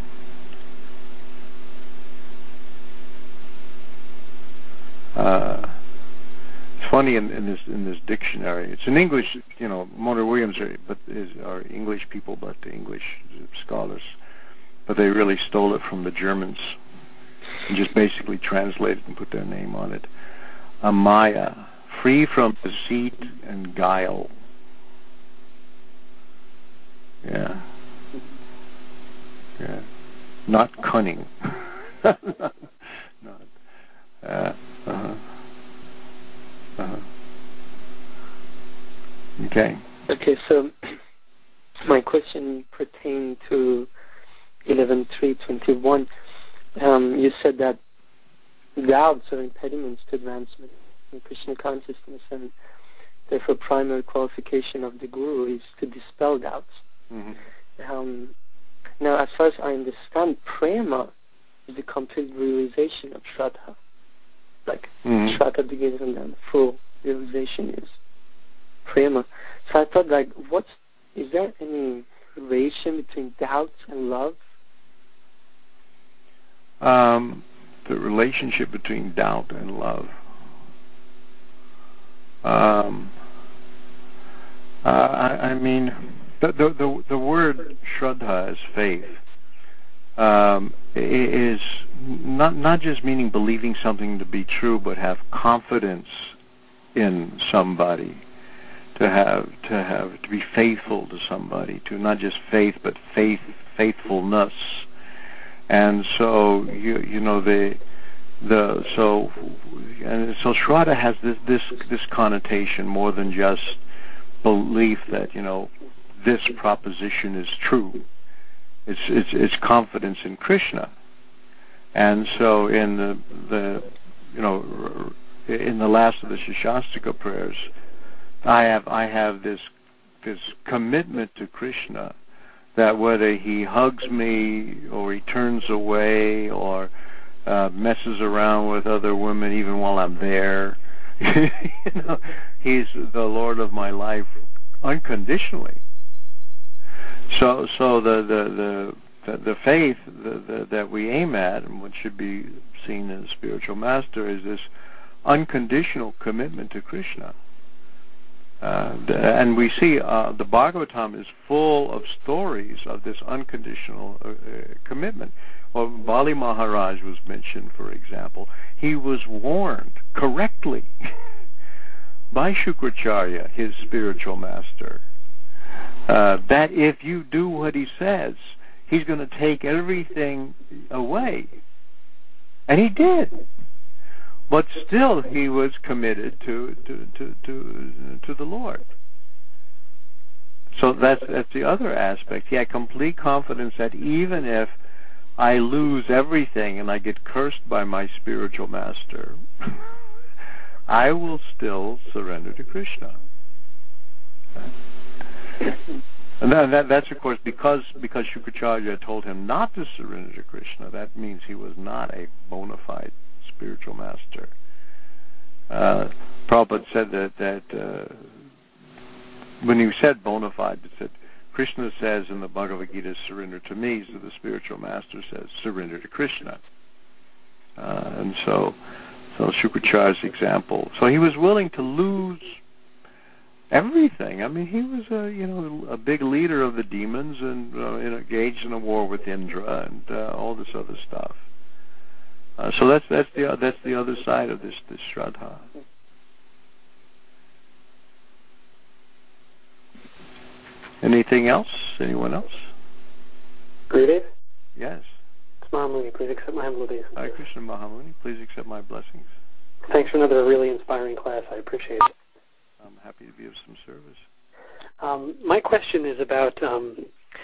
Uh, it's funny in, in this in this dictionary. It's in English. You know, Mona Williams are, but is, are English people, but the English scholars. But they really stole it from the Germans and just basically translated and put their name on it. Amaya, free from deceit and guile. Yeah. Yeah. Not cunning. not, not, uh, uh-huh. Uh-huh. Okay. Okay, so my question pertained to eleven three twenty-one. Um, you said that doubts are impediments to advancement in Krishna consciousness, and therefore primary qualification of the guru is to dispel doubts. Mm-hmm. Um, now, as far as I understand, prema is the complete realization of Shraddha. Like, mm-hmm. Shraddha begins and then full realization is prema. So I thought, like, what's, is there any relation between doubts and love? Um, the relationship between doubt and love. Um, uh, I, I mean, the, the the the word Shraddha is faith. Um, is not not just meaning believing something to be true, but have confidence in somebody. To have to have to be faithful to somebody. To not just faith, but faith faithfulness. And so you you know the the so and so Shraddha has this this this connotation more than just belief that you know this proposition is true. It's it's it's confidence in Krishna. And so in the the you know in the last of the Shashastika prayers, I have I have this this commitment to Krishna that whether he hugs me or he turns away or uh, messes around with other women even while I'm there, you know, he's the Lord of my life unconditionally. So so the the the, the, the faith the, the, that we aim at and what should be seen in a spiritual master is this unconditional commitment to Krishna. Uh, and we see uh, the Bhagavatam is full of stories of this unconditional uh, uh, commitment. Well, Bali Maharaj was mentioned, for example. He was warned correctly by Shukracharya, his spiritual master, uh, that if you do what he says, he's going to take everything away. And he did. But still, he was committed to to to to, to the Lord. So that's that's the other aspect. He had complete confidence that even if I lose everything and I get cursed by my spiritual master, I will still surrender to Krishna. And that, that, that's, of course, because because Shukracharya told him not to surrender to Krishna. That means he was not a bona fide spiritual master. Uh, Prabhupada said that, that uh, when he said bona fide, he said, Krishna says in the Bhagavad Gita, surrender to me, so the spiritual master says, surrender to Krishna. Uh, and so, so Shukracharya's example. So he was willing to lose everything. I mean, he was a you know a big leader of the demons and uh, engaged in a war with Indra and uh, all this other stuff. Uh, so that's that's the that's the other side of this this Shraddha. Anything else? Anyone else? Gurudev? Yes. It's Mahamuni. Please accept my humble obeisances. Hi, Krishna Mahamuni. Please accept my blessings. Thanks for another really inspiring class. I appreciate it. I'm happy to be of some service. Um, my question is about um,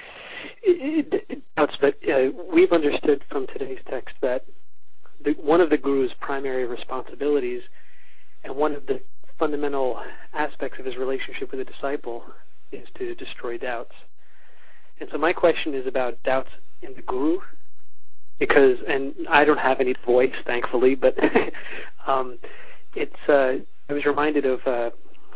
it, it, it doubts, but uh, we've understood from today's text that the, one of the Guru's primary responsibilities and one of the fundamental aspects of his relationship with the disciple is to destroy doubts. And so my question is about doubts in the Guru, because, and I don't have any voice, thankfully, but um, it's, uh, I was reminded of uh,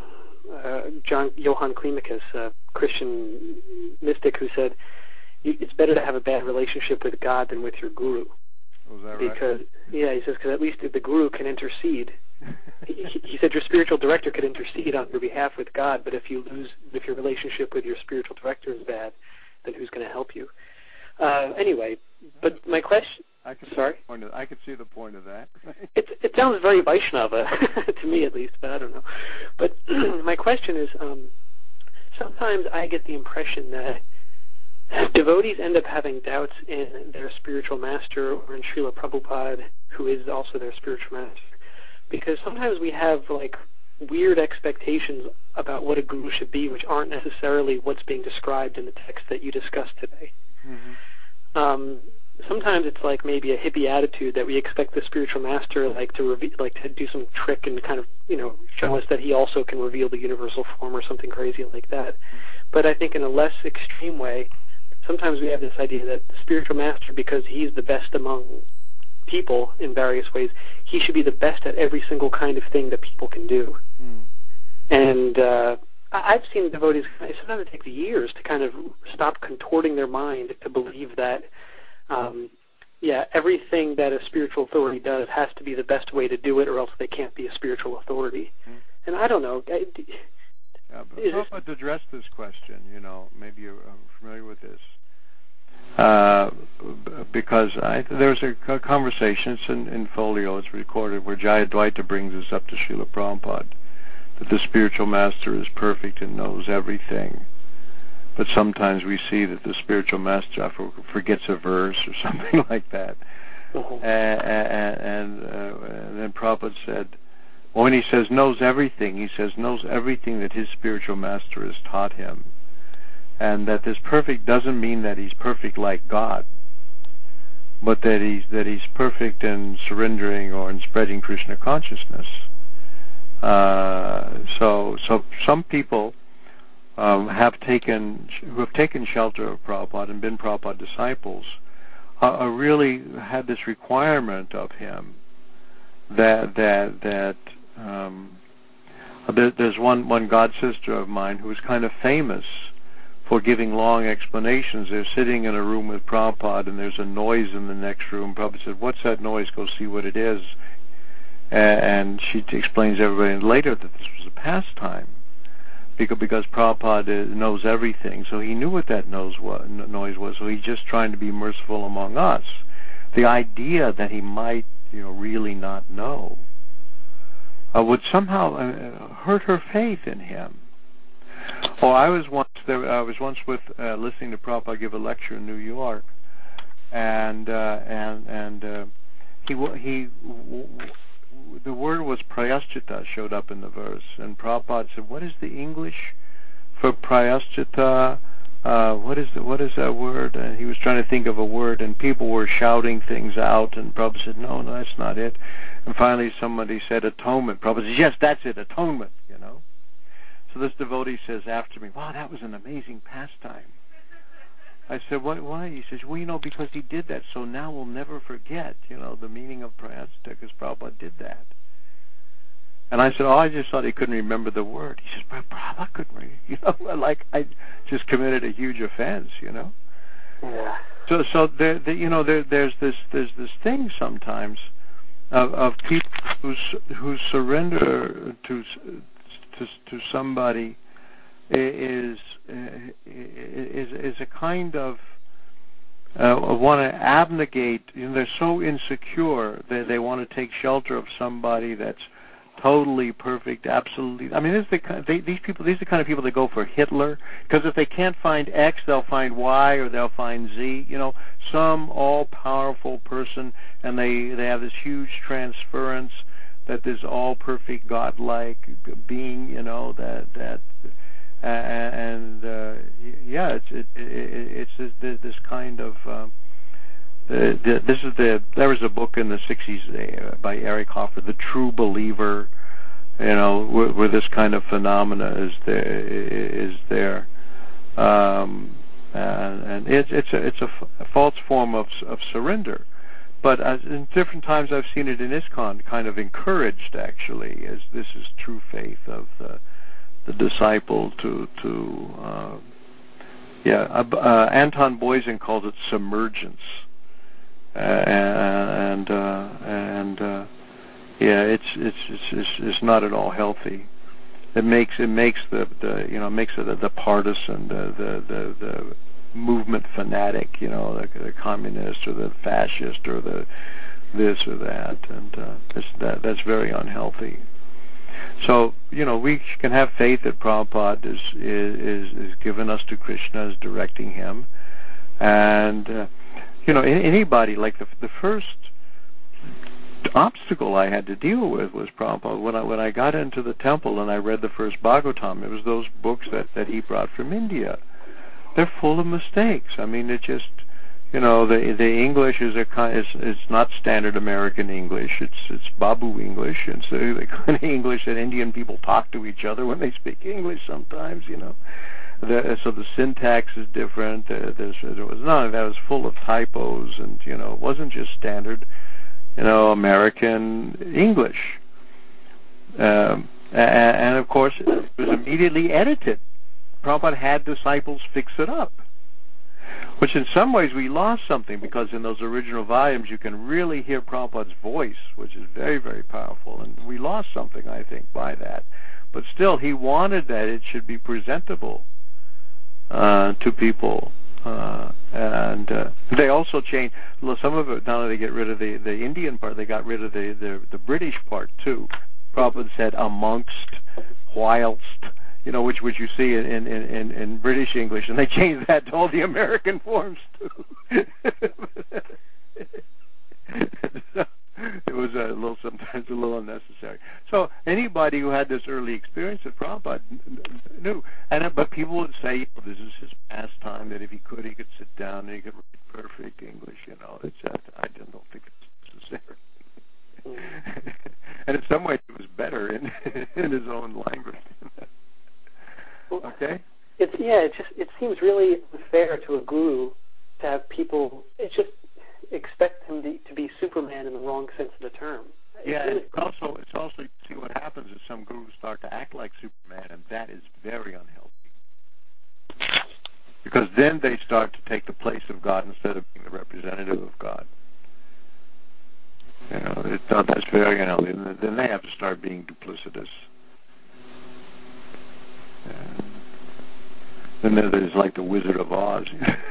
uh, John Johann Climacus, a Christian mystic, who said, it's better to have a bad relationship with God than with your Guru. Was that because, right? Yeah, he says, because at least the Guru can intercede. he, he said your spiritual director could intercede on your behalf with God, but if you lose, if your relationship with your spiritual director is bad, then who's going to help you? Uh, anyway, but my question, I could sorry? See the point of, I could see the point of that. it, it sounds very Vaishnava, to me at least, but I don't know. But my question is, um, sometimes I get the impression that devotees end up having doubts in their spiritual master or in Srila Prabhupada, who is also their spiritual master, because sometimes we have like weird expectations about what a guru should be, which aren't necessarily what's being described in the text that you discussed today. Mm-hmm. Um, sometimes it's like maybe a hippie attitude that we expect the spiritual master like to reveal, like to do some trick and kind of you know show us that he also can reveal the universal form or something crazy like that. Mm-hmm. But I think in a less extreme way, sometimes we have this idea that the spiritual master, because he's the best among people in various ways, he should be the best at every single kind of thing that people can do. Mm. And uh, I've seen devotees, sometimes it takes years to kind of stop contorting their mind to believe that, um, yeah, everything that a spiritual authority does has to be the best way to do it, or else they can't be a spiritual authority. Mm. And I don't know. I, yeah, but Prabhupada addressed this question, you know, maybe you're familiar with this. Uh, because I, there's a conversation, it's in, in folio, it's recorded, where Jayadvaita brings this up to Srila Prabhupada, that the spiritual master is perfect and knows everything. But sometimes we see that the spiritual master forgets a verse or something like that. Mm-hmm. And, and, and, uh, and then Prabhupada said, well, when he says knows everything, he says knows everything that his spiritual master has taught him. And that this perfect doesn't mean that he's perfect like God, but that he's that he's perfect in surrendering or in spreading Krishna consciousness. Uh, so, so some people um, have taken who have taken shelter of Prabhupada and been Prabhupada disciples, uh, uh, really had this requirement of him that that that. Um, there's one one god sister of mine who was kind of famous for giving long explanations. They're sitting in a room with Prabhupada, and there's a noise in the next room. Prabhupada said, what's that noise? Go see what it is. And she explains to everybody later that this was a pastime, because, because Prabhupada knows everything. So he knew what that noise was, so he's just trying to be merciful among us. The idea that he might, you know, really not know uh, would somehow uh, hurt her faith in him. Oh, I was once there. I was once with uh, listening to Prabhupada give a lecture in New York, and uh, and and uh, he he the word was prayaschita showed up in the verse, and Prabhupada said, "What is the English for prayaschita? Uh, what is the, what is that word?" And he was trying to think of a word, and people were shouting things out, and Prabhupada said, "No, no, that's not it." And finally, somebody said atonement. Prabhupada said, "Yes, that's it, atonement." You know. So this devotee says after me, "Wow, that was an amazing pastime." I said, "What? Why?" He says, "Well, you know, because he did that, so now we'll never forget, you know, the meaning of prayaschita, because Prabhupada did that." And I said, "Oh, I just thought he couldn't remember the word." He says, "But Prabhupada couldn't remember." You know, like I just committed a huge offense, you know. Yeah. So, so there, there you know, there, there's this, there's this thing sometimes of, of people who who surrender to to to somebody is is is a kind of uh, want to abnegate. You know, they're so insecure that they want to take shelter of somebody that's totally perfect, absolutely. I mean, this is the kind, they, these people. These are the kind of people that go for Hitler, because if they can't find X, they'll find Y or they'll find Z. You know, some all-powerful person, and they they have this huge transference that this all-perfect God-like being. You know, that that. Uh, and uh, yeah, it's it, it, it's this, this kind of um, the, the, this is the there was a book in the sixties uh, by Eric Hoffer, The True Believer. You know, where, where this kind of phenomena is there is there, um, and, and it, it's a it's a, f- a false form of of surrender. But uh, in different times I've seen it in ISKCON, kind of encouraged actually, as this is true faith of the. the disciple to to uh, yeah uh, uh, Anton Boysen calls it submergence, uh, and uh, and uh, yeah it's, it's it's it's it's not at all healthy. It makes it makes the, the you know makes it the, the partisan, the, the the the movement fanatic, you know, the, the communist or the fascist or the this or that, and uh, it's, that that's very unhealthy. So, you know, we can have faith that Prabhupada is, is, is given us to Krishna, is directing him. And, uh, you know, anybody, like the, the first obstacle I had to deal with was Prabhupada. When I, when I got into the temple and I read the first Bhagavatam, it was those books that, that he brought from India. They're full of mistakes. I mean, it just... You know, the the English is a kind. It's, it's not standard American English. It's it's Babu English. It's the, the kind of English that Indian people talk to each other when they speak English. Sometimes, you know, the, so the syntax is different. Uh, there's, there was none of that. It was full of typos, and you know, it wasn't just standard, you know, American English. Um, and, and of course, it was immediately edited. Prabhupada had disciples fix it up. Which in some ways we lost something, because in those original volumes you can really hear Prabhupada's voice, which is very, very powerful. And we lost something, I think, by that. But still, he wanted that it should be presentable uh, to people. Uh, and uh, they also changed, some of it, now that they get rid of the, the Indian part, they got rid of the, the, the British part, too. Prabhupada said amongst, whilst, you know, which which you see in, in, in, in British English, and they changed that to all the American forms too. So it was a little sometimes a little unnecessary. So anybody who had this early experience at Prabhupada knew, and but people would say, well, this is his pastime, that if he could, he could sit down and he could write perfect English. You know, it's uh, I don't think it's necessary. And in some ways, it was better in in his own language. Okay. It's yeah. It just it seems really unfair to a guru to have people. It's just expect him to, to be Superman in the wrong sense of the term. It's Yeah, really, and it's also it's also you see what happens is some gurus start to act like Superman, and that is very unhealthy. Because then they start to take the place of God instead of being the representative of God. You know, it, that's very unhealthy. And then they have to start being duplicitous. And then there's like the Wizard of Oz.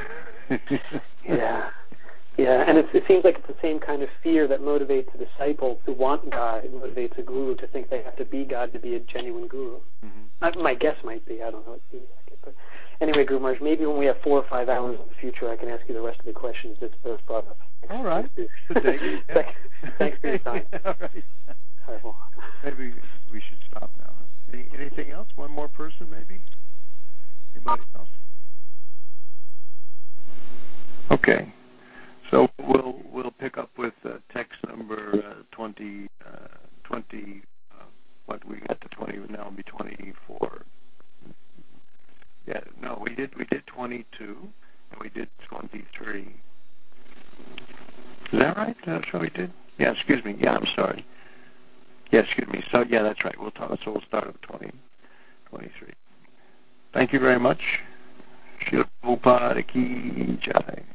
yeah, yeah. And it, it seems like it's the same kind of fear that motivates a disciple to want God. It motivates a guru to think they have to be God to be a genuine guru. Mm-hmm. My, my guess might be. I don't know. It seems like it, but anyway, Guru Maharaj, maybe when we have four or five hours in the future, I can ask you the rest of the questions that Bill brought up. All right. Thanks, thanks, thanks for your time. All right. All right, well. Maybe we should stop now. Huh? Any, anything else? One more person, maybe? Anybody else? Okay. So we'll we'll pick up with uh, text number uh, twenty, uh, twenty. Uh, what we got to twenty now will be twenty-four. Yeah, no, we did we did twenty-two and we did twenty-three. Is that right? That's what we did. Yeah, excuse me. Yeah, I'm sorry. Yeah, excuse me. So yeah, that's right. We'll talk. So we'll start at twenty, twenty-three. Thank you very much. Shila Prabhupada ki jai.